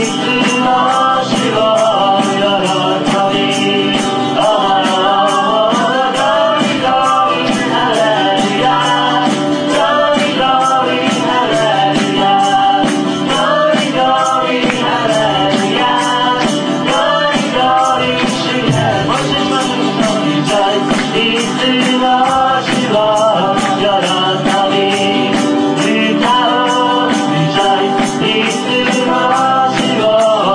歌をリジョイス、いつも死を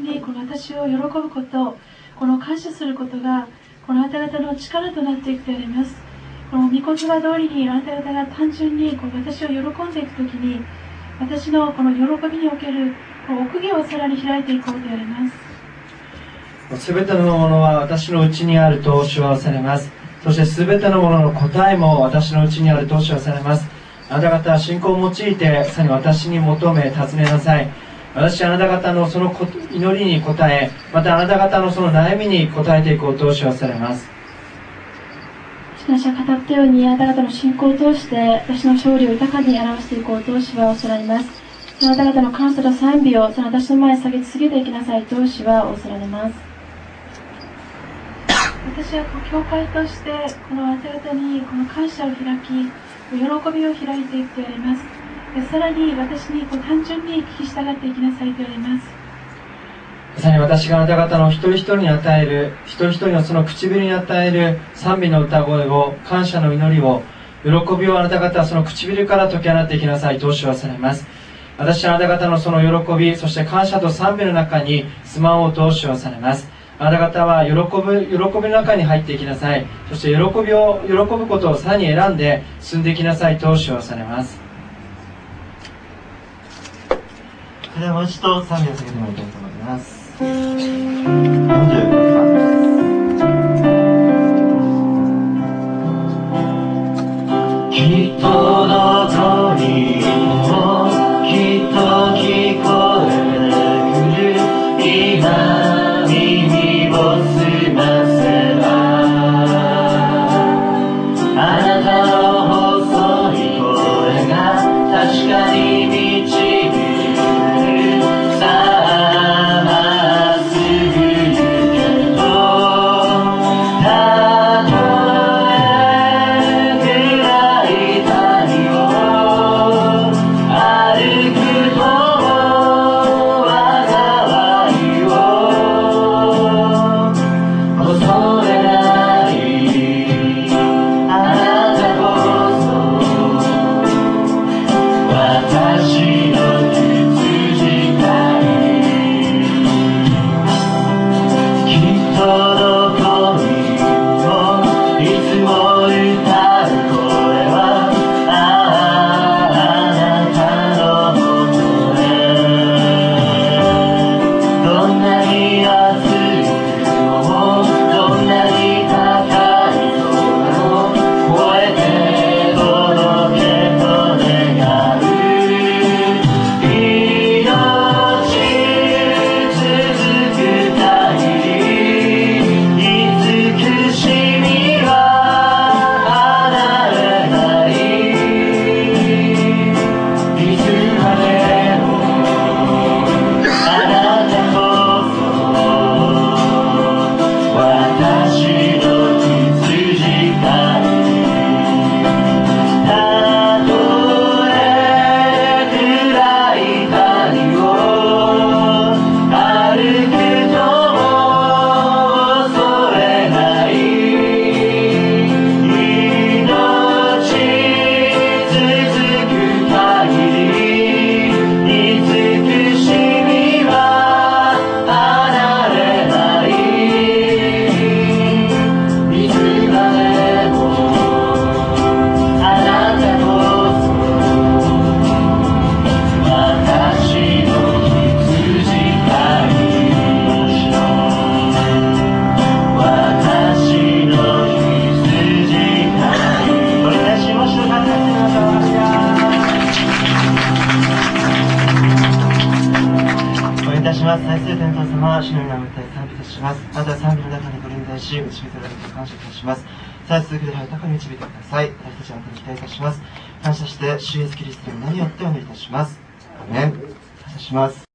純にこの私を喜ぶこと、この感謝することがこのあなた方の力となっていくであります。この御言葉通りにあなた方が単純にこの私を喜んでいくときに、私のこの喜びにおける奥義をさらに開いていこうであります。 すべてのものは私のうちにあると主はおっしゃいます。そしてすべてのものの答えも私のうちにあると主はおっしゃいます。あなた方は信仰を用いてさらに私に求め尋ねなさい。私はあなた方のその祈りに応え、またあなた方のその悩みに応えていこうと主はおっしゃいます。 私は語ったようにあなた方の信仰を通して私の勝利を豊かに表していこうと主はおっしゃいます。あなた方の感謝と賛美をその私の前に下げ続けていきなさいと主はおっしゃられます。私は教会としてこのあなた方にこの感謝を開き、喜びを開いていくとあります。さらに私に単純に聞き従っていきなさいとあります。 さらに私があなた方の一人一人に与える、一人一人のその唇に与える賛美の歌声を、感謝の祈りを、喜びをあなた方はその唇から解き放っていきなさいと主はされます。私はあなた方のその喜び、そして感謝と賛美の中に住まおうと主はされます。あなた方は喜びの中に入っていきなさい。そして喜ぶことをさらに選んで進んでいきなさいと主はされます。 それではもう一度賛美を捧げてまいりたいと思います。46番。人の声もきっと聞こえてくる。今耳を澄ませばあなたの細い声が確かに導く。再生天道様、主の皆を歌い賛美いたします。あなたは賛美の中にご臨在し、導いていただき感謝いたします。さあ続けて豊かに導いてください。私たちはあなたに期待いたします。感謝して、主イエスキリストの名によってお祈りいたします。アーメン。感謝します。